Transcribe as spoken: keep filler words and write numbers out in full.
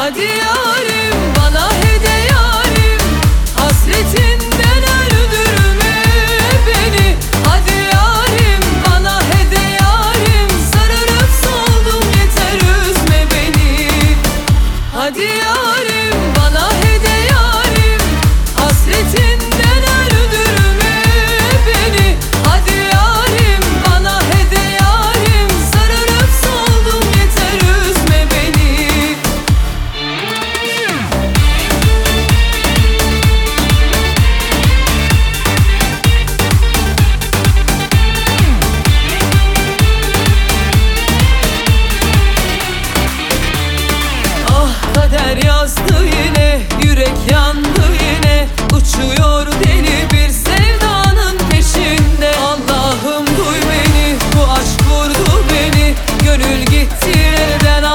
Hadi yarim bana hede yarim, hasretinden öldürme beni. Hadi yarim bana hede yarim, sararıp soldum yeter üzme beni. Hadi yarim bana hede yarim, hasretinden öldürme beni. Hadi yarim bana hede yarim, sararıp soldum yeter üzme beni. Ah kader yazdı yine, yürek yandı yine, uçuyor deli bir sevdanın peşinde. Allah'ım duy beni, bu aşk vurdu beni, gönül gitti elden.